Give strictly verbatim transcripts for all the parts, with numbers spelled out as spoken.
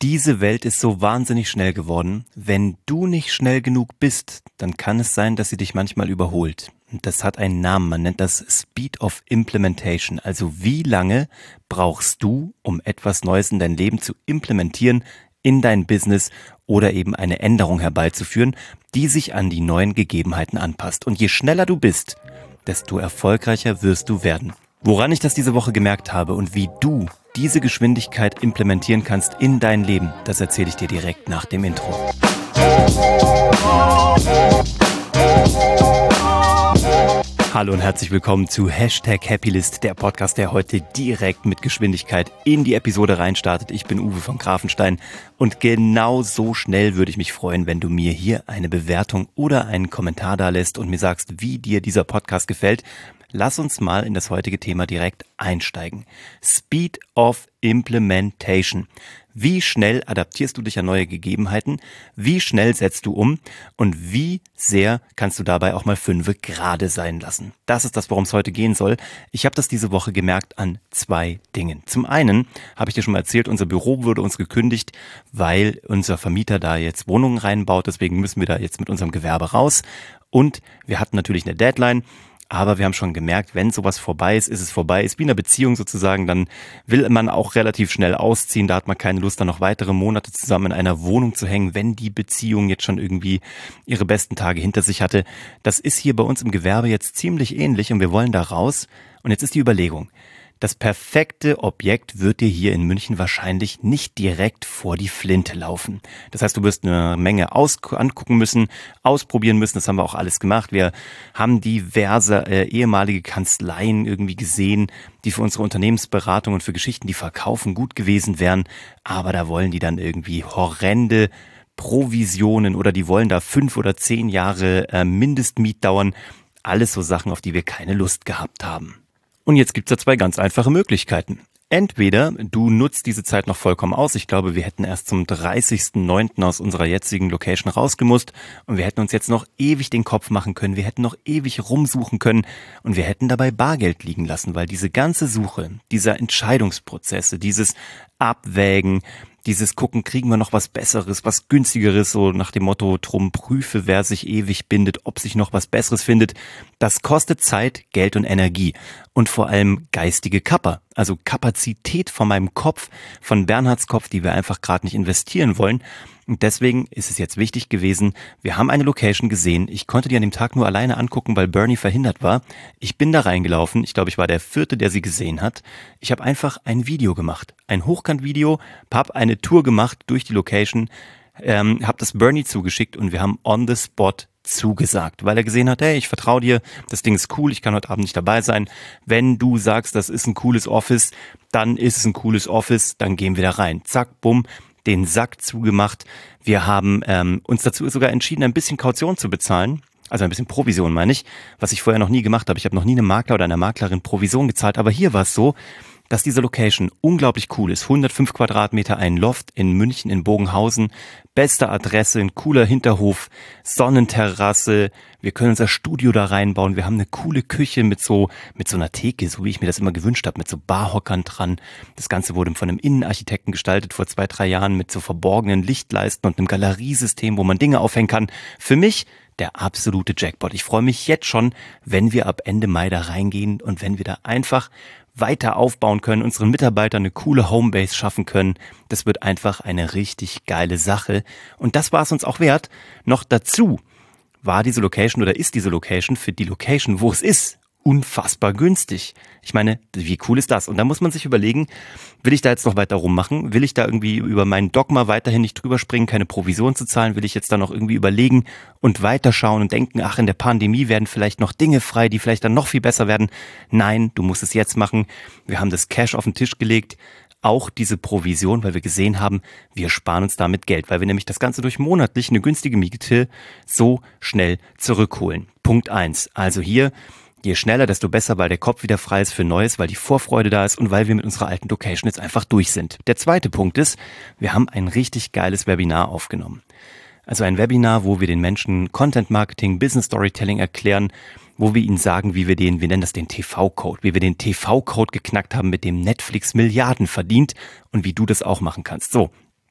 Diese Welt ist so wahnsinnig schnell geworden. Wenn du nicht schnell genug bist, dann kann es sein, dass sie dich manchmal überholt. Und das hat einen Namen, man nennt das Speed of Implementation. Also wie lange brauchst du, um etwas Neues in dein Leben zu implementieren, in dein Business oder eben eine Änderung herbeizuführen, die sich an die neuen Gegebenheiten anpasst. Und je schneller du bist, desto erfolgreicher wirst du werden. Woran ich das diese Woche gemerkt habe und wie du diese Geschwindigkeit implementieren kannst in dein Leben, das erzähle ich dir direkt nach dem Intro. Hallo und herzlich willkommen zu Hashtag Happylist, der Podcast, der heute direkt mit Geschwindigkeit in die Episode reinstartet. Ich bin Uwe von Grafenstein und genau so schnell würde ich mich freuen, wenn du mir hier eine Bewertung oder einen Kommentar da lässt und mir sagst, wie dir dieser Podcast gefällt. Lass uns mal in das heutige Thema direkt einsteigen. Speed of Implementation. Wie schnell adaptierst du dich an neue Gegebenheiten? Wie schnell setzt du um? Und wie sehr kannst du dabei auch mal fünfe gerade sein lassen? Das ist das, worum es heute gehen soll. Ich habe das diese Woche gemerkt an zwei Dingen. Zum einen habe ich dir schon mal erzählt, unser Büro wurde uns gekündigt, weil unser Vermieter da jetzt Wohnungen reinbaut. Deswegen müssen wir da jetzt mit unserem Gewerbe raus. Und wir hatten natürlich eine Deadline. Aber wir haben schon gemerkt, wenn sowas vorbei ist, ist es vorbei. Ist wie in einer Beziehung sozusagen, dann will man auch relativ schnell ausziehen. Da hat man keine Lust, dann noch weitere Monate zusammen in einer Wohnung zu hängen, wenn die Beziehung jetzt schon irgendwie ihre besten Tage hinter sich hatte. Das ist hier bei uns im Gewerbe jetzt ziemlich ähnlich und wir wollen da raus. Und jetzt ist die Überlegung. Das perfekte Objekt wird dir hier in München wahrscheinlich nicht direkt vor die Flinte laufen. Das heißt, du wirst eine Menge aus- angucken müssen, ausprobieren müssen. Das haben wir auch alles gemacht. Wir haben diverse äh, ehemalige Kanzleien irgendwie gesehen, die für unsere Unternehmensberatung und für Geschichten, die verkaufen, gut gewesen wären. Aber da wollen die dann irgendwie horrende Provisionen oder die wollen da fünf oder zehn Jahre äh, Mindestmietdauern. Alles so Sachen, auf die wir keine Lust gehabt haben. Und jetzt gibt's da zwei ganz einfache Möglichkeiten. Entweder du nutzt diese Zeit noch vollkommen aus. Ich glaube, wir hätten erst zum dreißigsten neunten aus unserer jetzigen Location rausgemusst und wir hätten uns jetzt noch ewig den Kopf machen können. Wir hätten noch ewig rumsuchen können und wir hätten dabei Bargeld liegen lassen, weil diese ganze Suche, dieser Entscheidungsprozesse, dieses Abwägen, dieses Gucken, kriegen wir noch was Besseres, was Günstigeres, so nach dem Motto, drum prüfe, wer sich ewig bindet, ob sich noch was Besseres findet. Das kostet Zeit, Geld und Energie und vor allem geistige Kappa, also Kapazität von meinem Kopf, von Bernhards Kopf, die wir einfach gerade nicht investieren wollen. Und deswegen ist es jetzt wichtig gewesen, wir haben eine Location gesehen. Ich konnte die an dem Tag nur alleine angucken, weil Bernie verhindert war. Ich bin da reingelaufen. Ich glaube, ich war der Vierte, der sie gesehen hat. Ich habe einfach ein Video gemacht. Ein Hochkant-Video, habe eine Tour gemacht durch die Location, ähm, habe das Bernie zugeschickt und wir haben on the spot zugesagt, weil er gesehen hat, hey, ich vertraue dir, das Ding ist cool, ich kann heute Abend nicht dabei sein. Wenn du sagst, das ist ein cooles Office, dann ist es ein cooles Office, dann gehen wir da rein. Zack, bumm. Den Sack zugemacht. Wir haben ähm, uns dazu sogar entschieden, ein bisschen Kaution zu bezahlen. Also ein bisschen Provision, meine ich, was ich vorher noch nie gemacht habe. Ich habe noch nie einem Makler oder einer Maklerin Provision gezahlt. Aber hier war es so, dass diese Location unglaublich cool ist. hundertfünf Quadratmeter, ein Loft in München, in Bogenhausen. Beste Adresse, ein cooler Hinterhof, Sonnenterrasse. Wir können unser Studio da reinbauen. Wir haben eine coole Küche mit so mit so einer Theke, so wie ich mir das immer gewünscht habe, mit so Barhockern dran. Das Ganze wurde von einem Innenarchitekten gestaltet vor zwei, drei Jahren mit so verborgenen Lichtleisten und einem Galeriesystem, wo man Dinge aufhängen kann. Für mich der absolute Jackpot. Ich freue mich jetzt schon, wenn wir ab Ende Mai da reingehen und wenn wir da einfach weiter aufbauen können, unseren Mitarbeitern eine coole Homebase schaffen können. Das wird einfach eine richtig geile Sache. Und das war es uns auch wert. Noch dazu war diese Location oder ist diese Location für die Location, wo es ist, unfassbar günstig. Ich meine, wie cool ist das? Und da muss man sich überlegen, will ich da jetzt noch weiter rummachen? Will ich da irgendwie über meinen Dogma weiterhin nicht drüber springen, keine Provision zu zahlen? Will ich jetzt da noch irgendwie überlegen und weiterschauen und denken, ach, in der Pandemie werden vielleicht noch Dinge frei, die vielleicht dann noch viel besser werden? Nein, du musst es jetzt machen. Wir haben das Cash auf den Tisch gelegt. Auch diese Provision, weil wir gesehen haben, wir sparen uns damit Geld, weil wir nämlich das Ganze durch monatlich eine günstige Miete so schnell zurückholen. Punkt eins. Also hier, je schneller, desto besser, weil der Kopf wieder frei ist für Neues, weil die Vorfreude da ist und weil wir mit unserer alten Location jetzt einfach durch sind. Der zweite Punkt ist, wir haben ein richtig geiles Webinar aufgenommen. Also ein Webinar, wo wir den Menschen Content Marketing, Business Storytelling erklären, wo wir ihnen sagen, wie wir den, wir nennen das den T V-Code, wie wir den T V-Code geknackt haben, mit dem Netflix Milliarden verdient und wie du das auch machen kannst. So,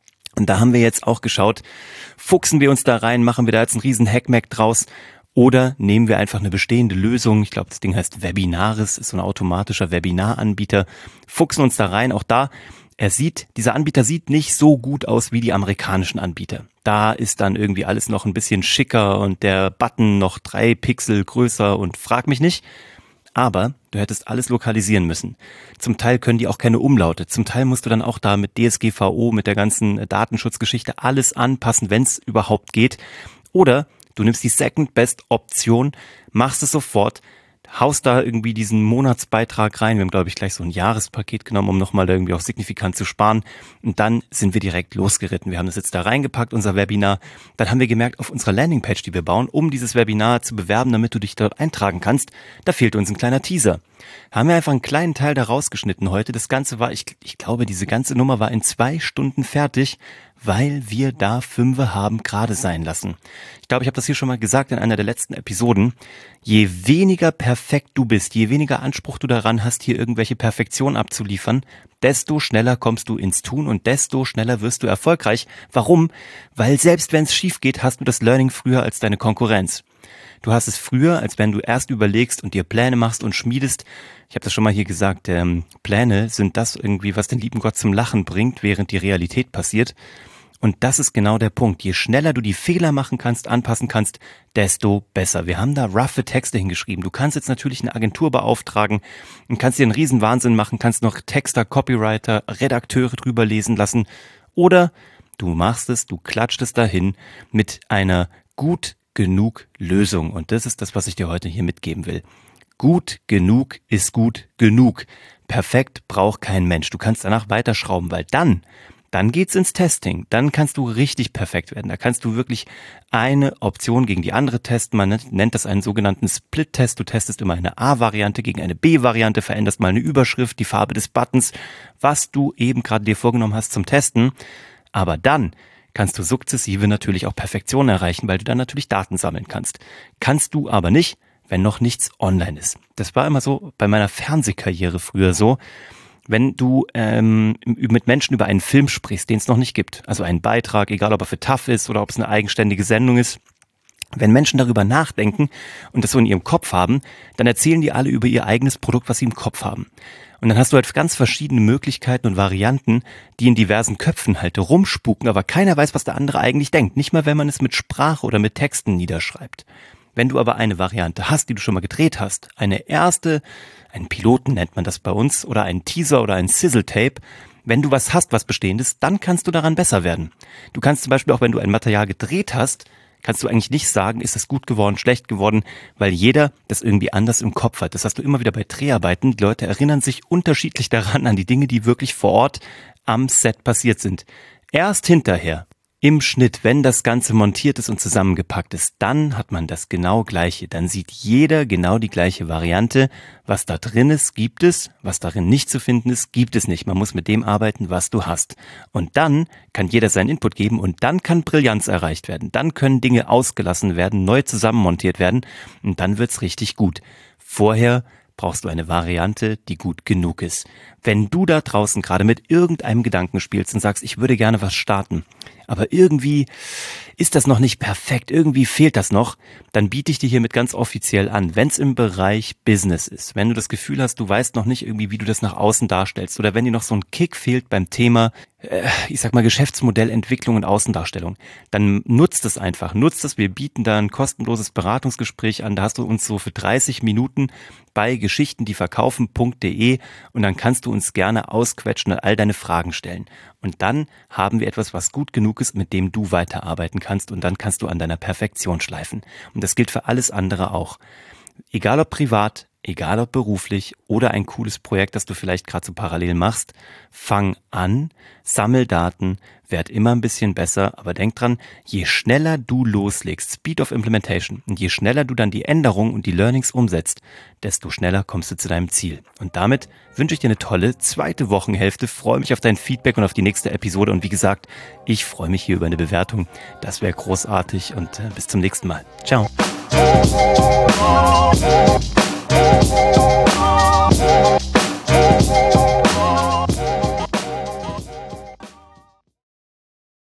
Und da haben wir jetzt auch geschaut, fuchsen wir uns da rein, machen wir da jetzt einen riesen Hackmack draus oder nehmen wir einfach eine bestehende Lösung, ich glaube das Ding heißt Webinaris, ist so ein automatischer Webinaranbieter, fuchsen uns da rein, auch da, er sieht, dieser Anbieter sieht nicht so gut aus wie die amerikanischen Anbieter. Da ist dann irgendwie alles noch ein bisschen schicker und der Button noch drei Pixel größer und frag mich nicht. Aber du hättest alles lokalisieren müssen. Zum Teil können die auch keine Umlaute. Zum Teil musst du dann auch da mit D S G V O, mit der ganzen Datenschutzgeschichte alles anpassen, wenn es überhaupt geht. Oder du nimmst die Second Best Option, machst es sofort, haust da irgendwie diesen Monatsbeitrag rein. Wir haben, glaube ich, gleich so ein Jahrespaket genommen, um nochmal da irgendwie auch signifikant zu sparen. Und dann sind wir direkt losgeritten. Wir haben das jetzt da reingepackt, unser Webinar. Dann haben wir gemerkt, auf unserer Landingpage, die wir bauen, um dieses Webinar zu bewerben, damit du dich dort eintragen kannst, da fehlt uns ein kleiner Teaser. Haben wir einfach einen kleinen Teil da rausgeschnitten heute. Das Ganze war, ich, ich glaube, diese ganze Nummer war in zwei Stunden fertig, weil wir da Fünfe haben gerade sein lassen. Ich glaube, ich habe das hier schon mal gesagt in einer der letzten Episoden. Je weniger perfekt du bist, je weniger Anspruch du daran hast, hier irgendwelche Perfektion abzuliefern, desto schneller kommst du ins Tun und desto schneller wirst du erfolgreich. Warum? Weil selbst wenn es schief geht, hast du das Learning früher als deine Konkurrenz. Du hast es früher, als wenn du erst überlegst und dir Pläne machst und schmiedest. Ich habe das schon mal hier gesagt, ähm, Pläne sind das irgendwie, was den lieben Gott zum Lachen bringt, während die Realität passiert. Und das ist genau der Punkt. Je schneller du die Fehler machen kannst, anpassen kannst, desto besser. Wir haben da roughe Texte hingeschrieben. Du kannst jetzt natürlich eine Agentur beauftragen und kannst dir einen riesen Wahnsinn machen, kannst noch Texter, Copywriter, Redakteure drüber lesen lassen. Oder du machst es, du klatscht es dahin mit einer gut genug Lösung. Und das ist das, was ich dir heute hier mitgeben will. Gut genug ist gut genug. Perfekt braucht kein Mensch. Du kannst danach weiterschrauben, weil dann Dann geht's ins Testing. Dann kannst du richtig perfekt werden. Da kannst du wirklich eine Option gegen die andere testen. Man nennt das einen sogenannten Split-Test. Du testest immer eine A-Variante gegen eine B-Variante, veränderst mal eine Überschrift, die Farbe des Buttons, was du eben gerade dir vorgenommen hast zum Testen. Aber dann kannst du sukzessive natürlich auch Perfektion erreichen, weil du dann natürlich Daten sammeln kannst. Kannst du aber nicht, wenn noch nichts online ist. Das war immer so bei meiner Fernsehkarriere früher so. Wenn du ähm, mit Menschen über einen Film sprichst, den es noch nicht gibt, also einen Beitrag, egal ob er für T A F ist oder ob es eine eigenständige Sendung ist, wenn Menschen darüber nachdenken und das so in ihrem Kopf haben, dann erzählen die alle über ihr eigenes Produkt, was sie im Kopf haben. Und dann hast du halt ganz verschiedene Möglichkeiten und Varianten, die in diversen Köpfen halt rumspuken, aber keiner weiß, was der andere eigentlich denkt. Nicht mal, wenn man es mit Sprache oder mit Texten niederschreibt. Wenn du aber eine Variante hast, die du schon mal gedreht hast, eine erste, einen Piloten nennt man das bei uns, oder einen Teaser oder ein Sizzle-Tape, wenn du was hast, was Bestehendes, dann kannst du daran besser werden. Du kannst zum Beispiel auch, wenn du ein Material gedreht hast, kannst du eigentlich nicht sagen, ist es gut geworden, schlecht geworden, weil jeder das irgendwie anders im Kopf hat. Das hast du immer wieder bei Dreharbeiten. Die Leute erinnern sich unterschiedlich daran, an die Dinge, die wirklich vor Ort am Set passiert sind. Erst hinterher, im Schnitt, wenn das Ganze montiert ist und zusammengepackt ist, dann hat man das genau Gleiche. Dann sieht jeder genau die gleiche Variante. Was da drin ist, gibt es. Was darin nicht zu finden ist, gibt es nicht. Man muss mit dem arbeiten, was du hast. Und dann kann jeder seinen Input geben und dann kann Brillanz erreicht werden. Dann können Dinge ausgelassen werden, neu zusammenmontiert werden und dann wird's richtig gut. Vorher brauchst du eine Variante, die gut genug ist. Wenn du da draußen gerade mit irgendeinem Gedanken spielst und sagst, ich würde gerne was starten, aber irgendwie ist das noch nicht perfekt, irgendwie fehlt das noch, dann biete ich dir hiermit ganz offiziell an, wenn es im Bereich Business ist, wenn du das Gefühl hast, du weißt noch nicht irgendwie, wie du das nach außen darstellst oder wenn dir noch so ein Kick fehlt beim Thema, äh, ich sag mal Geschäftsmodellentwicklung und Außendarstellung, dann nutzt es einfach, nutzt es, wir bieten da ein kostenloses Beratungsgespräch an, da hast du uns so für dreißig Minuten bei geschichten die verkaufen punkt de und dann kannst du uns gerne ausquetschen und all deine Fragen stellen. Und dann haben wir etwas, was gut genug ist, mit dem du weiterarbeiten kannst und dann kannst du an deiner Perfektion schleifen. Und das gilt für alles andere auch. Egal ob privat, egal ob beruflich oder ein cooles Projekt, das du vielleicht gerade so parallel machst, fang an, sammel Daten, werd immer ein bisschen besser, aber denk dran, je schneller du loslegst, Speed of Implementation, und je schneller du dann die Änderungen und die Learnings umsetzt, desto schneller kommst du zu deinem Ziel. Und damit wünsche ich dir eine tolle zweite Wochenhälfte, freue mich auf dein Feedback und auf die nächste Episode und wie gesagt, ich freue mich hier über eine Bewertung, das wäre großartig und äh, bis zum nächsten Mal. Ciao.